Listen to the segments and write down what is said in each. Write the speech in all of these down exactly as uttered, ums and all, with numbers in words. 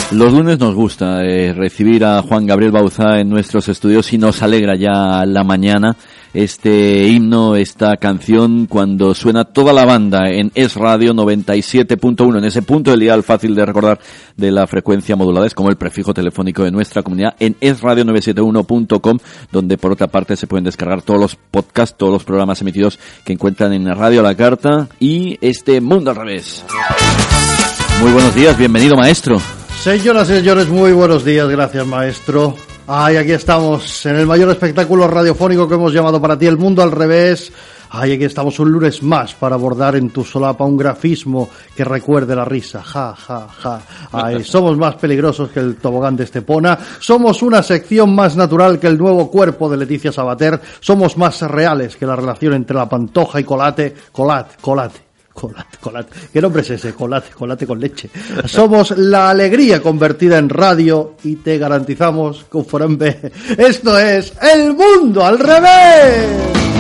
Los lunes nos gusta eh, recibir a Juan Gabriel Bauzá en nuestros estudios y nos alegra ya la mañana este himno, esta canción, cuando suena toda la banda en Es Radio noventa y siete punto uno, en ese punto del dial fácil de recordar de la frecuencia modulada, es como el prefijo telefónico de nuestra comunidad, en es radio novecientos setenta y uno punto com, donde por otra parte se pueden descargar todos los podcasts, todos los programas emitidos que encuentran en Radio a la Carta y este Mundo al Revés. Muy buenos días, bienvenido maestro. Señoras y señores, muy buenos días, gracias maestro. Ay, aquí estamos, en el mayor espectáculo radiofónico que hemos llamado para ti, El Mundo al Revés. Ay, aquí estamos un lunes más para abordar en tu solapa un grafismo que recuerde la risa. Ja, ja, ja. Ay, somos más peligrosos que el tobogán de Estepona. Somos una sección más natural que el nuevo cuerpo de Leticia Sabater. Somos más reales que la relación entre la Pantoja y Colate. Colat, colate. Colate, colate. ¿Qué nombre es ese? Colate, colate con leche. Somos la alegría convertida en radio y te garantizamos con Forambe. Esto es El Mundo al Revés.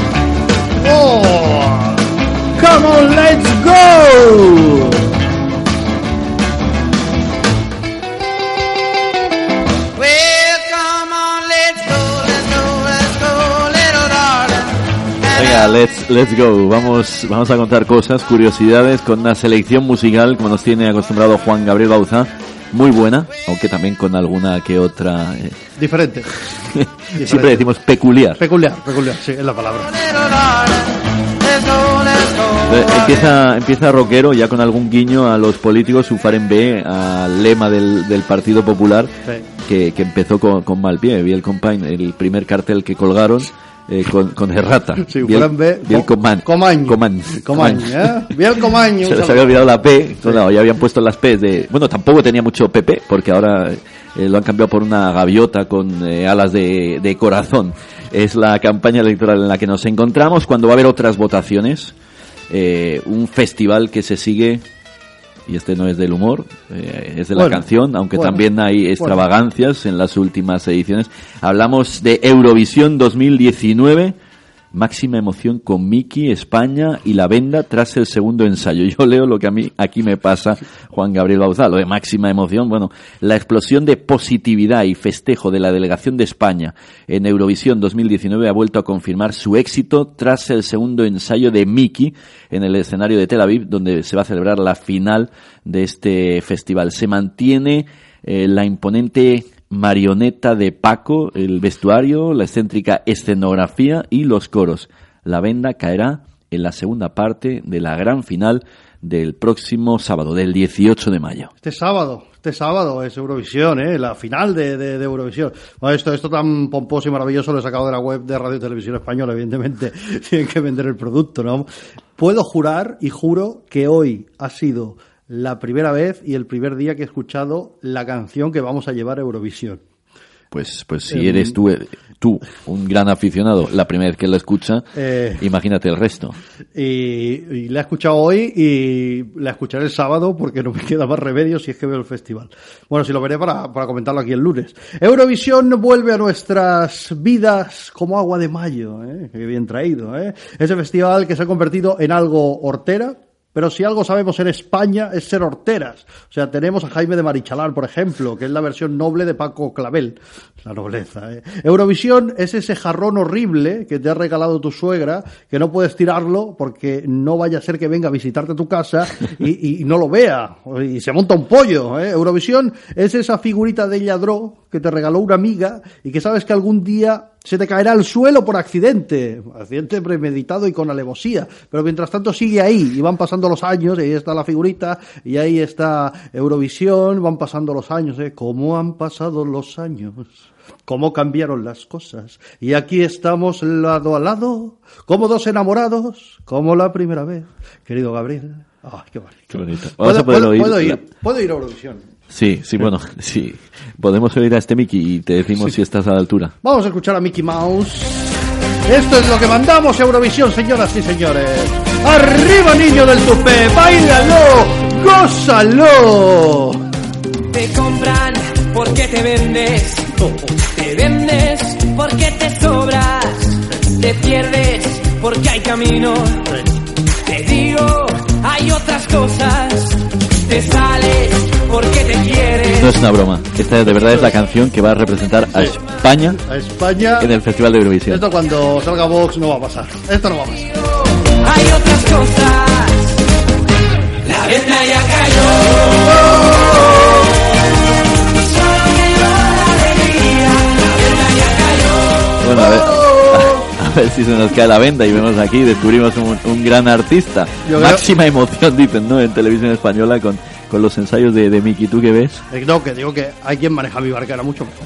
Oh, come on, let's go. Venga, let's, let's go. Vamos, vamos a contar cosas, curiosidades, con una selección musical, como nos tiene acostumbrado Juan Gabriel Bauzá, muy buena, aunque también con alguna que otra... Eh... Diferente. Siempre decimos peculiar. Peculiar, peculiar, sí, es la palabra. Eh, empieza, empieza rockero, ya con algún guiño a los políticos, su Forambe, al lema del, del Partido Popular, sí. que, que empezó con, con mal pie. Vi el Compañ, el primer cartel que colgaron, Eh, con, con errata. Sí, Biel, Biel, Biel Comañ. Comañ. Comañ. Comañ, ¿eh? Biel Comañ. Se les había olvidado la P. Sí. No, ya habían puesto las P de... Bueno, tampoco tenía mucho P P, porque ahora eh, lo han cambiado por una gaviota con eh, alas de, de corazón. Es la campaña electoral en la que nos encontramos, cuando va a haber otras votaciones. Eh, un festival que se sigue... Y este no es del humor, eh, es de la bueno, canción, aunque bueno, también hay extravagancias bueno. en las últimas ediciones. Hablamos de Eurovisión dos mil diecinueve, máxima emoción con Miki, España y la venda tras el segundo ensayo. Yo leo lo que a mí aquí me pasa, Juan Gabriel Bauzá, lo de máxima emoción. Bueno, la explosión de positividad y festejo de la delegación de España en Eurovisión dos mil diecinueve ha vuelto a confirmar su éxito tras el segundo ensayo de Miki en el escenario de Tel Aviv, donde se va a celebrar la final de este festival. Se mantiene eh, la imponente marioneta de Paco, el vestuario, la excéntrica escenografía y los coros. La venda caerá en la segunda parte de la gran final del próximo sábado, del dieciocho de mayo. Este sábado, este sábado es Eurovisión, ¿eh? La final de, de, de Eurovisión. Bueno, esto, esto tan pomposo y maravilloso lo he sacado de la web de Radio y Televisión Española, evidentemente. Tienen que vender el producto, ¿no? Puedo jurar y juro que hoy ha sido la primera vez y el primer día que he escuchado la canción que vamos a llevar a Eurovisión. Pues, pues si eres tú, tú un gran aficionado, la primera vez que la escucha, eh, imagínate el resto. Y, y la he escuchado hoy y la escucharé el sábado porque no me queda más remedio si es que veo el festival. Bueno, si lo veré para, para comentarlo aquí el lunes. Eurovisión vuelve a nuestras vidas como agua de mayo, ¿eh? Qué bien traído, ¿eh? Ese festival que se ha convertido en algo hortera. Pero si algo sabemos en España es ser horteras. O sea, tenemos a Jaime de Marichalar, por ejemplo, que es la versión noble de Paco Clavel. La nobleza, ¿eh? Eurovisión es ese jarrón horrible que te ha regalado tu suegra, que no puedes tirarlo porque no vaya a ser que venga a visitarte a tu casa y, y no lo vea. Y se monta un pollo, ¿eh? Eurovisión es esa figurita de Lladró que te regaló una amiga y que sabes que algún día se te caerá al suelo por accidente, accidente premeditado y con alevosía, pero mientras tanto sigue ahí y van pasando los años y ahí está la figurita y ahí está Eurovisión, van pasando los años, ¿eh? ¿Cómo han pasado los años? ¿Cómo cambiaron las cosas? Y aquí estamos lado a lado, como dos enamorados, como la primera vez. Querido Gabriel, ¡ay, qué bonito! Qué bonito. ¿Puedo, ¿puedo, ¿puedo ir? ¿Puedo ir a Eurovisión? Sí, sí, bueno, sí. Podemos oír a este Mickey y te decimos sí. si estás a la altura. Vamos a escuchar a Mickey Mouse. Esto es lo que mandamos a Eurovisión, señoras y señores. ¡Arriba, niño del tupé! ¡Báilalo! ¡Gózalo! Te compran porque te vendes. Te vendes porque te sobras. Te pierdes porque hay camino. Te digo, hay otras cosas. Te sales porque te quieres. No es una broma. Esta de verdad es la canción que va a representar a España, a España en el Festival de Eurovisión. Esto cuando salga Vox no va a pasar. Esto no va a pasar. Hay otras cosas. La venda ya cayó. Solo quedó la alegría. La venda ya cayó. Bueno, a ver, a, a ver si se nos cae la venda y vemos aquí, descubrimos un, un gran artista. Yo Máxima creo... emoción, dicen, ¿no? En televisión española con, con los ensayos de, de Miki. ¿Tú qué ves? No, que digo que hay quien maneja mi barca, era mucho mejor.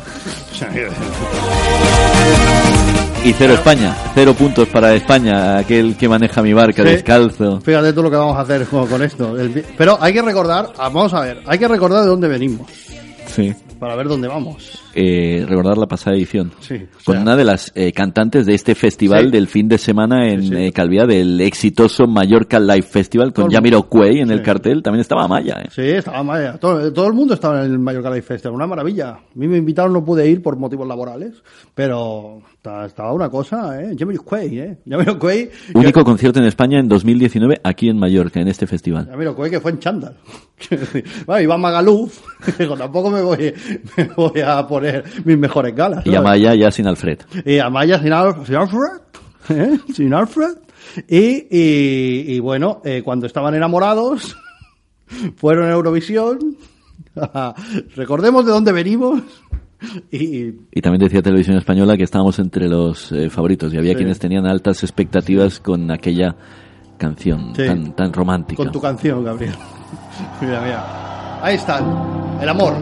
Y cero España, cero puntos para España, aquel que maneja mi barca, sí, descalzo. Fíjate tú lo que vamos a hacer con, con esto. El, pero hay que recordar, vamos a ver, hay que recordar de dónde venimos. Sí. Para ver dónde vamos. Eh, recordar la pasada edición. Sí. O sea, con una de las eh, cantantes de este festival, sí, del fin de semana en sí, sí. Eh, Calviá, del exitoso Mallorca Live Festival, con Jamiroquai en sí. el cartel. También estaba Amaya, ¿eh? Sí, estaba Amaya. Todo, todo el mundo estaba en el Mallorca Live Festival. Una maravilla. A mí me invitaron, no pude ir por motivos laborales, pero estaba una cosa, ¿eh? Jamiroquai, ¿eh? Jamiroquai. Único que... concierto en España en dos mil diecinueve aquí en Mallorca, en este festival. Jamiroquai, que fue en chándal. Bueno, Iván Magaluf, digo, tampoco me voy, me voy a poner mis mejores galas. Y Amaya ya sin Alfred. Y Amaya sin, Al, sin Alfred, ¿eh? Sin Alfred. Y, y, y bueno, eh, cuando estaban enamorados, fueron a Eurovisión. Recordemos de dónde venimos. Y, y también decía Televisión Española que estábamos entre los eh, favoritos y había sí. quienes tenían altas expectativas con aquella canción sí. tan, tan romántica. Con tu canción, Gabriel. Mira, mira. Ahí está, el amor.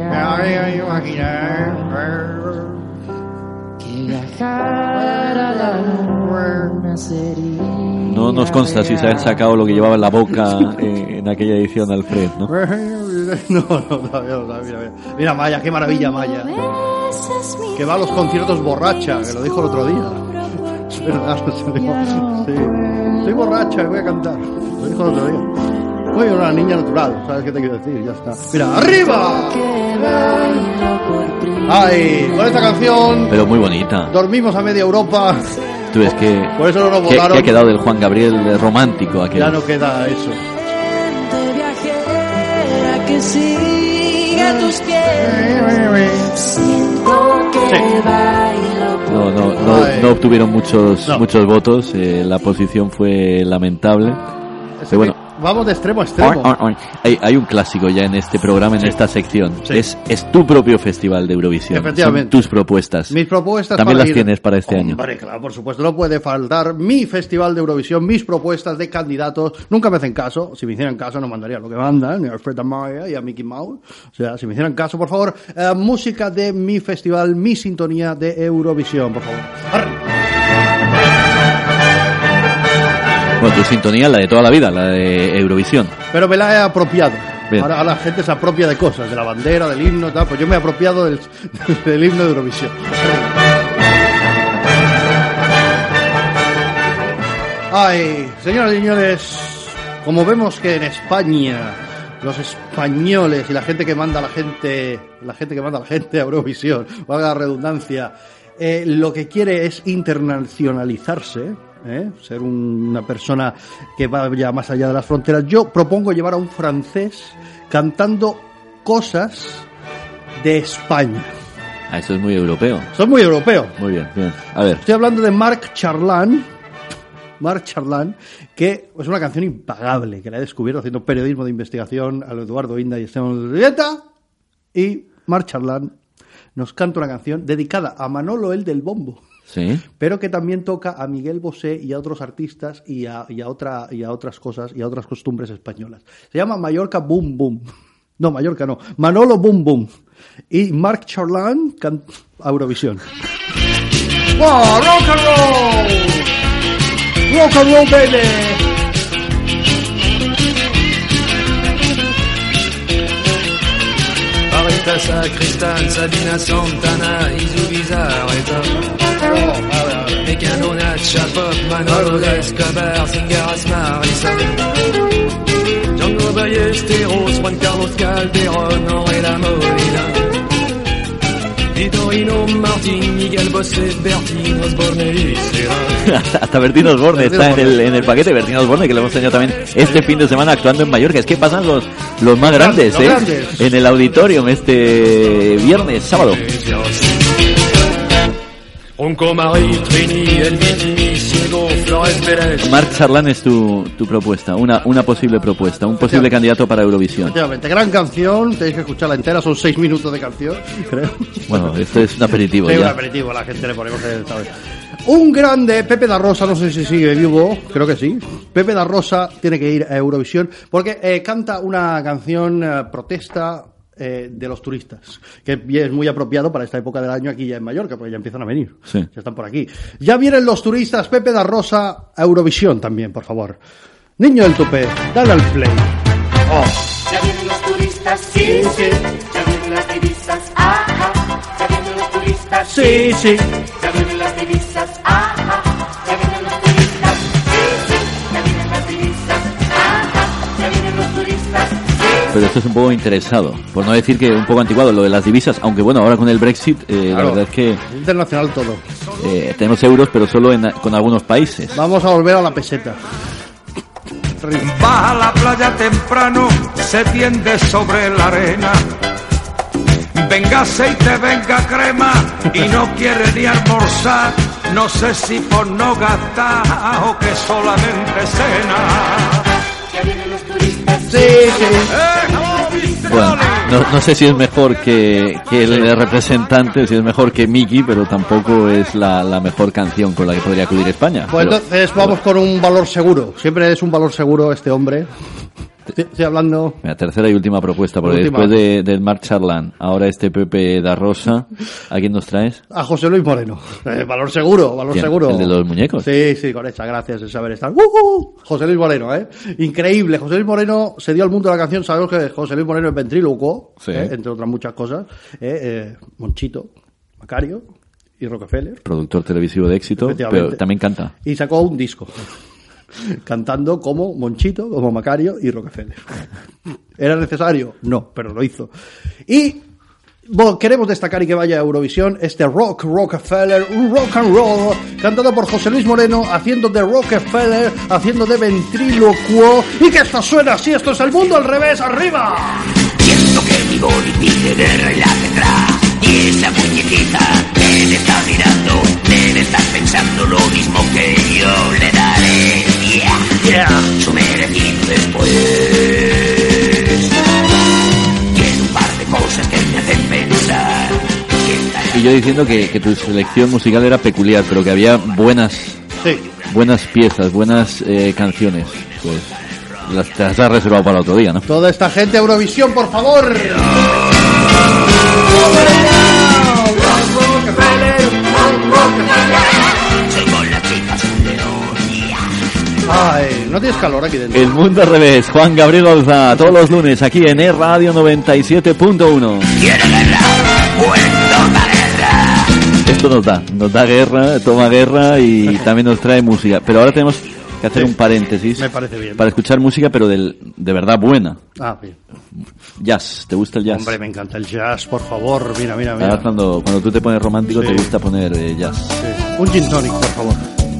No nos consta si se ha sacado lo que llevaba en la boca eh, en aquella edición Alfred, ¿no? No, no, todavía no, mira, mira. Mira, Maya, qué maravilla, Maya. Que va a los conciertos borracha, que lo dijo el otro día. Es verdad, sí. Estoy borracha y voy a cantar. Lo dijo el otro día. Soy una niña natural, ¿sabes qué te quiero decir? Ya está. Mira, ¡arriba! ¡Ay! Con esta canción... Pero muy bonita. Dormimos a media Europa. Tú ves que... Por eso no nos ¿Qué, votaron. ¿Qué ha quedado del Juan Gabriel romántico aquel? Ya no queda eso. Que siga tus pies. Siento que sí. No, no, no, no obtuvieron muchos, no. muchos votos. Eh, la posición fue lamentable. Pero bueno... Vamos de extremo a extremo. Or, or, or. Hay, hay un clásico ya en este programa, en sí. esta sección. Sí. Es, es tu propio festival de Eurovisión. Efectivamente. Son tus propuestas. Mis propuestas también para las ir... tienes para este Hombre, año. Vale, claro, por supuesto. No puede faltar mi festival de Eurovisión, mis propuestas de candidatos. Nunca me hacen caso. Si me hicieran caso, no mandaría lo que mandan, a Alfred Amaya y a Mickey Mouse. O sea, si me hicieran caso, por favor, eh, música de mi festival, mi sintonía de Eurovisión, por favor. Arre. Bueno, tu sintonía, la de toda la vida, la de Eurovisión. Pero me la he apropiado. Ahora, ahora la gente se apropia de cosas, de la bandera, del himno, tal. Pues yo me he apropiado del, del himno de Eurovisión. Ay, señoras y señores, como vemos que en España los españoles y la gente que manda a la gente, la gente que manda a la gente a Eurovisión, valga la redundancia, eh, lo que quiere es internacionalizarse. ¿Eh? Ser un, una persona que vaya más allá de las fronteras. Yo propongo llevar a un francés cantando cosas de España. Ah, eso es muy europeo. Eso es muy europeo. Muy bien, bien. A ver. Estoy hablando de Marc Charlan. Marc Charlan, que es una canción impagable, que la he descubierto haciendo periodismo de investigación a Eduardo Inda y Esteban Rieta. Y Marc Charlan nos canta una canción dedicada a Manolo el del Bombo. Sí. Pero que también toca a Miguel Bosé y a otros artistas y a, y a otra y a otras cosas y a otras costumbres españolas. Se llama Mallorca Boom Boom. No, Mallorca no. Manolo Boom Boom. Y Marc Charlan canta Eurovisión. ¡Wow! ¡Rock and roll! ¡Rock and roll, baby! Tassa, Cristal, Sabina, Santana, Izubiza, Areta. Mecano, Chapop, Manolo, Escobar, Singaras, Marisa. Django Ballesteros, Juan Carlos Calderón, Henri La Molina. Vitorino, Martin, Miguel Bosé, Bertín Osborne y Será. Hasta Bertín Osborne está en el, en el paquete. Bertín Osborne, que lo hemos tenido también este fin de semana actuando en Mallorca. Es que pasan los, los más grandes, los ¿eh? grandes. En el auditorium este viernes, sábado. Ronco, Marie, Trini, El Vitini, Ciego, Flores Pérez. Marc Charlán es tu, tu propuesta, una, una posible propuesta, un posible Sí. candidato para Eurovisión. Efectivamente, gran canción, tenéis que escucharla entera, son seis minutos de canción, creo. Bueno, esto es un aperitivo Sí, un ya. aperitivo, la gente le ponemos el, ¿sabes? Un grande, Pepe da Rosa, no sé si sigue vivo, creo que sí. Pepe da Rosa tiene que ir a Eurovisión porque eh, canta una canción eh, protesta eh, de los turistas, que es muy apropiado para esta época del año aquí ya en Mallorca, porque ya empiezan a venir, Sí. ya están por aquí. Ya vienen los turistas, Pepe da Rosa a Eurovisión también, por favor. Niño del Tupé, dale al play. Oh. Ya vienen los turistas, sí, sí. Ya vienen las divisas, ajá. Ya vienen los turistas, Sí, sí. Ya vienen las divisas, ajá. Ya vienen los turistas, sí, sí. Ya vienen las divisas, ajá. Ya vienen los turistas, sí. Pero esto es un poco interesado, por no decir que un poco anticuado, lo de las divisas, aunque bueno, ahora con el Brexit, eh, la Claro. verdad es que Internacional todo. eh, tenemos euros, pero solo en, con algunos países. Vamos a volver a la peseta. Baja a la playa temprano, se tiende sobre la arena. Venga aceite, venga crema, y no quiere ni almorzar. No sé si por no gastar o que solamente cena. Ya vienen los turistas, Sí, sí. ¡Eh, no, viste, Bueno, Loli! no, no sé si es mejor que, que el representante, si es mejor que Miki, pero tampoco es la, la mejor canción con la que podría acudir España. Pues Pero- entonces vamos con un valor seguro. Siempre es un valor seguro este hombre. Estoy estoy hablando... Mira, tercera y última propuesta, porque Última. después de, del Marc Charlán, ahora este Pepe da Rosa, ¿a quién nos traes? A José Luis Moreno. Eh, valor seguro, valor ¿Quién? seguro. ¿El de los muñecos? Sí, sí, con esa, gracias, el saber estar. ¡Uh, uh! José Luis Moreno, ¿eh? Increíble. José Luis Moreno se dio al mundo de la canción. Sabemos que José Luis Moreno es ventrílocuo, Sí. ¿eh? Entre otras muchas cosas. ¿eh? Eh, Monchito, Macario y Rockefeller. Productor televisivo de éxito, Efectivamente. pero también canta. Y sacó un disco. Cantando como Monchito, como Macario y Rockefeller. ¿Era necesario? No, pero lo hizo. Y bueno, queremos destacar y que vaya a Eurovisión este Rock Rockefeller, un rock and roll, cantado por José Luis Moreno, haciendo de Rockefeller, haciendo de ventrílocuo, y que esto suena así, esto es el mundo al revés, arriba. Siento que mi body pide guerra y la tendrá. Y esa muñequita que me está mirando debe estar pensando lo mismo que yo le daré. Yeah, yeah. Su merecido después. Tiene un par de cosas que me hacen pensar. Y yo diciendo que, que tu selección musical era peculiar, pero que había buenas Sí. buenas piezas, buenas eh, canciones. Pues las, te las has reservado para otro día, ¿no? Toda esta gente a Eurovisión, por favor. Soy con las chicas un león. Yeah. Ay, no tienes calor aquí dentro. El mundo al revés, Juan Gabriel Olza, todos los lunes aquí en E Radio noventa y siete punto uno. ¿Quiere guerra? Pues toma guerra. Esto nos da, nos da guerra, toma guerra y también nos trae música. Pero ahora tenemos que hacer Sí. un paréntesis. Me parece bien. Para escuchar música, pero del, de verdad buena. Ah, bien. Jazz, ¿te gusta el jazz? Hombre, me encanta el jazz, por favor. Mira, mira, mira. Ahora cuando, cuando tú te pones romántico Sí. te gusta poner eh, jazz. Sí. Un gin tonic, por favor.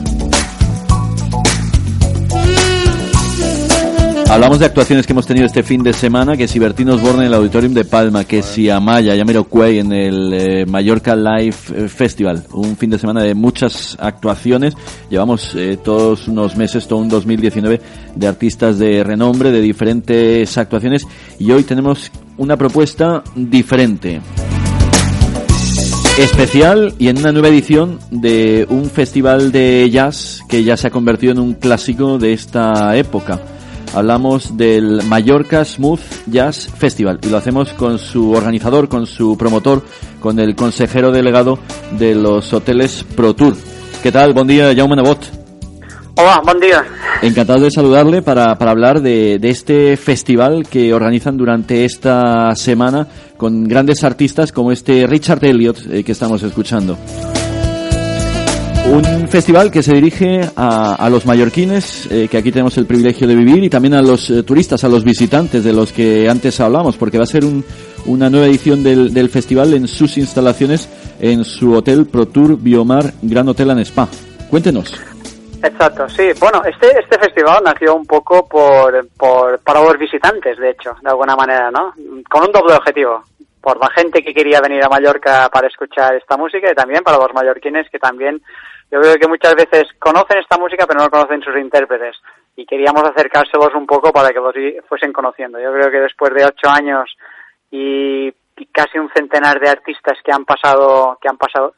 Hablamos de actuaciones que hemos tenido este fin de semana, que si Bertín Osborne en el Auditorium de Palma, que si Amaya, Jamiroquai en el eh, Mallorca Live eh, Festival. Un fin de semana de muchas actuaciones. Llevamos eh, todos unos meses, todo un dos mil diecinueve, de artistas de renombre, de diferentes actuaciones. Y hoy tenemos una propuesta diferente. Especial y en una nueva edición de un festival de jazz que ya se ha convertido en un clásico de esta época. Hablamos del Mallorca Smooth Jazz Festival y lo hacemos con su organizador, con su promotor, con el consejero delegado de los hoteles ProTour. ¿Qué tal? Buen día, Jaume Nebot. Hola, buen día. Encantado de saludarle para, para hablar de, de este festival que organizan durante esta semana con grandes artistas como este Richard Elliot eh, que estamos escuchando. Un festival que se dirige a, a los mallorquines, eh, que aquí tenemos el privilegio de vivir, y también a los eh, turistas, a los visitantes de los que antes hablamos, porque va a ser un, una nueva edición del, del festival en sus instalaciones, en su hotel ProTour Biomar Gran Hotel and Spa. Cuéntenos. Exacto, sí. Bueno, este este festival nació un poco por, por para los visitantes, de hecho, de alguna manera, ¿no? Con un doble objetivo. Por la gente que quería venir a Mallorca para escuchar esta música y también para los mallorquines que también, yo creo que muchas veces conocen esta música pero no conocen sus intérpretes. Y queríamos acercárselos un poco para que los fuesen conociendo. Yo creo que después de ocho años y, y casi un centenar de artistas que han pasado, que han pasado,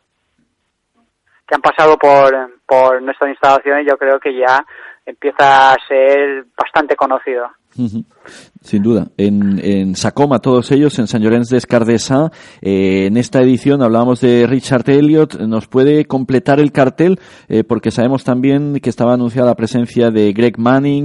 que han pasado por, por nuestras instalaciones, yo creo que ya empieza a ser bastante conocido. Uh-huh. Sin duda, en, en Sacoma todos ellos, en Sant Llorenç des Cardassar. Eh, en esta edición hablábamos de Richard Elliot. ¿Nos puede completar el cartel? Eh, porque sabemos también que estaba anunciada la presencia de Greg Manning,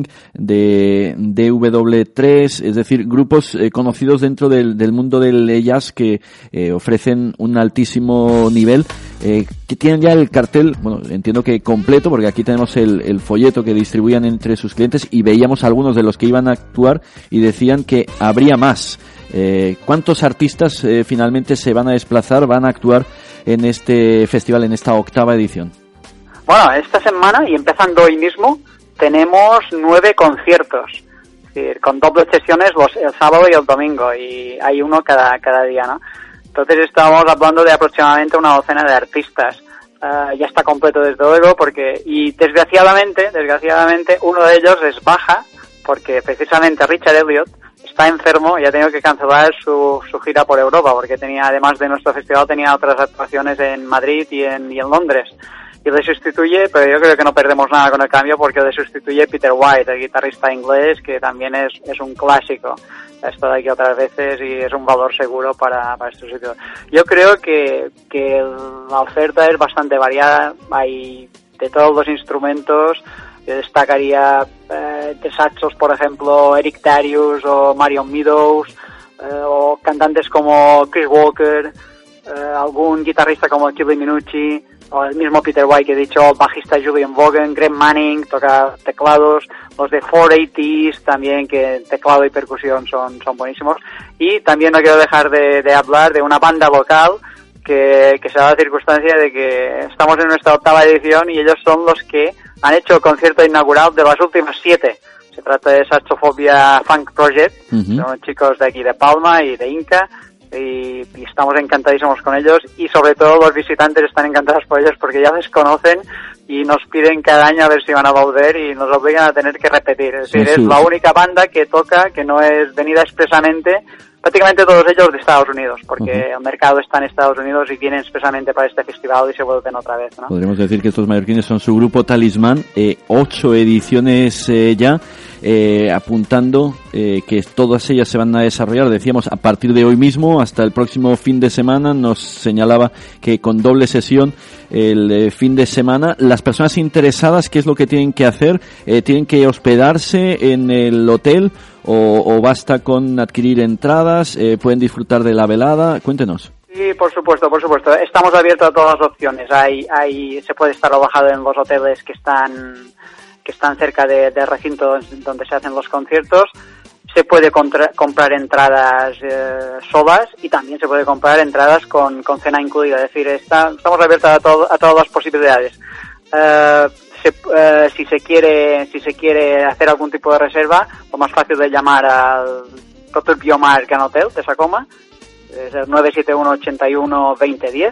de D W tres, es decir, grupos eh, conocidos dentro del, del mundo del jazz que eh, ofrecen un altísimo nivel. Eh, que tienen ya el cartel, bueno, entiendo que completo, porque aquí tenemos el, el folleto que distribuían entre sus clientes y veíamos algunos de los que iban a actuar y decían que habría más. Eh, ¿Cuántos artistas eh, finalmente se van a desplazar, van a actuar en este festival, en esta octava edición? Bueno, esta semana y empezando hoy mismo tenemos nueve conciertos, es decir, con dobles sesiones los, el sábado y el domingo, y hay uno cada, cada día, ¿no? Entonces estamos hablando de aproximadamente una docena de artistas. Uh, ya está completo desde luego, porque y desgraciadamente, desgraciadamente uno de ellos es baja, porque precisamente Richard Elliot está enfermo y ha tenido que cancelar su, su gira por Europa, porque tenía, además de nuestro festival, tenía otras actuaciones en Madrid y en, y en Londres. Y le sustituye, pero yo creo que no perdemos nada con el cambio, porque le sustituye Peter White, el guitarrista inglés, que también es, es un clásico. Ha estado aquí otras veces y es un valor seguro para, para este sitio. Yo creo que, que la oferta es bastante variada. Hay de todos los instrumentos. Yo destacaría eh, de saxos, por ejemplo, Eric Darius o Marion Meadows, eh, o cantantes como Chris Walker, eh, algún guitarrista como Kylie Minucci, o el mismo Peter White que he dicho, el bajista Julian Vaughan, Greg Manning, toca teclados, los de cuatro ochenta también, que teclado y percusión son, son buenísimos. Y también no quiero dejar de, de hablar de una banda local que, que se da la circunstancia de que estamos en nuestra octava edición y ellos son los que han hecho el concierto inaugural de las últimas siete. Se trata de Saxophobia Funk Project, uh-huh. Son chicos de aquí de Palma y de Inca, y, y estamos encantadísimos con ellos, y sobre todo los visitantes están encantados por ellos porque ya les conocen y nos piden cada año a ver si van a volver y nos obligan a tener que repetir. Es decir, sí, sí. Es la única banda que toca, que no es venida expresamente, prácticamente todos ellos de Estados Unidos, porque uh-huh. el mercado está en Estados Unidos y vienen expresamente para este festival y se vuelven otra vez, ¿no? Podríamos decir que estos mallorquines son su grupo talismán, eh, ocho ediciones eh, ya, eh, apuntando eh, que todas ellas se van a desarrollar, decíamos, a partir de hoy mismo hasta el próximo fin de semana. Nos señalaba que con doble sesión el eh, fin de semana. Las personas interesadas, ¿qué es lo que tienen que hacer? Eh, ¿Tienen que hospedarse en el hotel o, o basta con adquirir entradas? Eh, ¿Pueden disfrutar de la velada? Cuéntenos. Sí, por supuesto, por supuesto. Estamos abiertos a todas las opciones. Hay, hay, se puede estar alojado en los hoteles que están, que están cerca de, de recintos donde se hacen los conciertos. Se puede contra, comprar entradas eh, solas y también se puede comprar entradas con, con cena incluida. Es decir, está, estamos abiertos a, todo, a todas las posibilidades. Uh, se, uh, si se quiere, si se quiere hacer algún tipo de reserva, lo más fácil es llamar al ProTour Biomar Gran Hotel de Sacoma, es el nueve siete uno, ochenta y uno, veinte diez,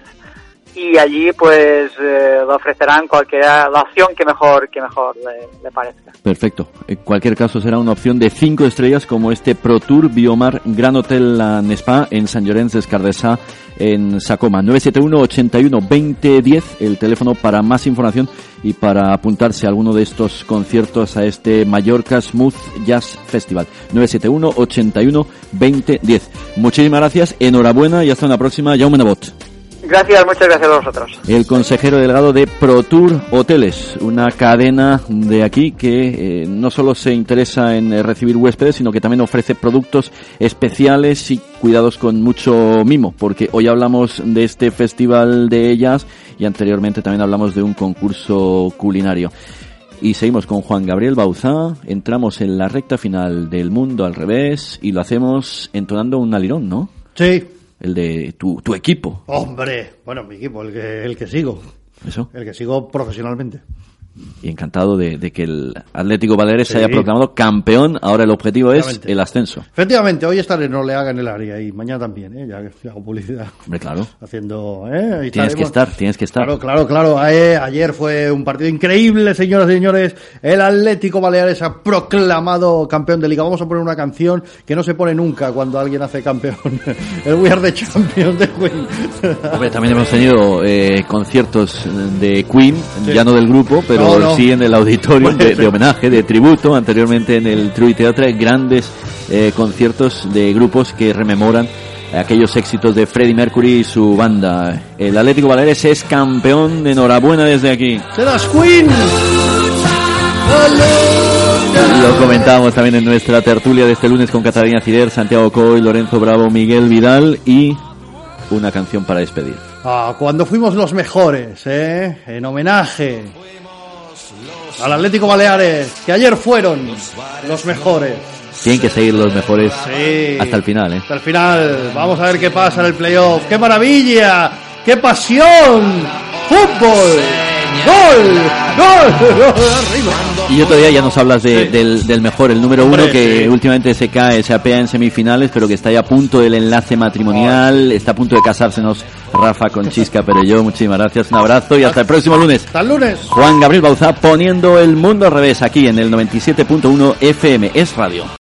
y allí pues eh, le ofrecerán cualquiera la opción que mejor que mejor le, le parezca. Perfecto. En cualquier caso será una opción de cinco estrellas como este ProTour Biomar Gran Hotel and Spa en Sant Llorenç des Cardassar en Sacoma. Nueve siete uno, ochenta y uno, veinte diez, el teléfono para más información y para apuntarse a alguno de estos conciertos a este Mallorca Smooth Jazz Festival. Nueve siete uno, ochenta y uno, veinte diez. Muchísimas gracias, enhorabuena y hasta una próxima. Jaume Nebot. Gracias, muchas gracias a vosotros. El consejero delegado de ProTour Hoteles, una cadena de aquí que eh, no solo se interesa en eh, recibir huéspedes, sino que también ofrece productos especiales y cuidados con mucho mimo, porque hoy hablamos de este festival de ellas y anteriormente también hablamos de un concurso culinario. Y seguimos con Juan Gabriel Bauzá, entramos en la recta final del Mundo al Revés y lo hacemos entonando un alirón, ¿no? Sí. El de tu, tu equipo. Hombre, bueno, mi equipo, el que, el que sigo. Eso. El que sigo profesionalmente. Y encantado de, de que el Atlético Baleares Sí. se haya proclamado campeón. Ahora el objetivo es el ascenso. Efectivamente, hoy estaré en Oleaga en el área y mañana también, ¿eh? Ya que hago publicidad. Hombre, claro. Haciendo, ¿eh? Ahí Tienes estaremos. que estar, tienes que estar. Claro, claro, claro. Eh, ayer fue un partido increíble, señoras y señores. El Atlético Baleares ha proclamado campeón de liga. Vamos a poner una canción que no se pone nunca cuando alguien hace campeón. El We Are the Champions de Queen. Hombre, también hemos tenido eh, conciertos de Queen, Sí. ya no del grupo, pero No, no. sí en el auditorio Bueno, de, sí. de homenaje, de tributo, anteriormente en el True Theatre, grandes eh, conciertos de grupos que rememoran aquellos éxitos de Freddie Mercury y su banda. El Atlético Baleares es campeón, enhorabuena desde aquí. ¡Serás Queen! Lo comentábamos también en nuestra tertulia de este lunes con Catalina Cider, Santiago Coy, Lorenzo Bravo, Miguel Vidal y una canción para despedir. Ah, cuando fuimos los mejores, ¿eh? En homenaje al Atlético Baleares, que ayer fueron los mejores. Tienen que seguir los mejores Sí. hasta el final, ¿eh? Hasta el final. Vamos a ver qué pasa en el playoff. ¡Qué maravilla! ¡Qué pasión! ¡Fútbol! ¡Gol! ¡Gol! ¡Gol! ¡Arriba! Y otro día ya nos hablas de, Sí. del, del mejor, el número Hombre, uno, que sí. últimamente se cae, se apea en semifinales, pero que está ya a punto del enlace matrimonial, está a punto de casársenos Rafa con Chisca Perelló. Muchísimas gracias, un abrazo y hasta el próximo lunes. Hasta el lunes. Juan Gabriel Bauzá poniendo el mundo al revés aquí en el noventa y siete punto uno F M, Es Radio.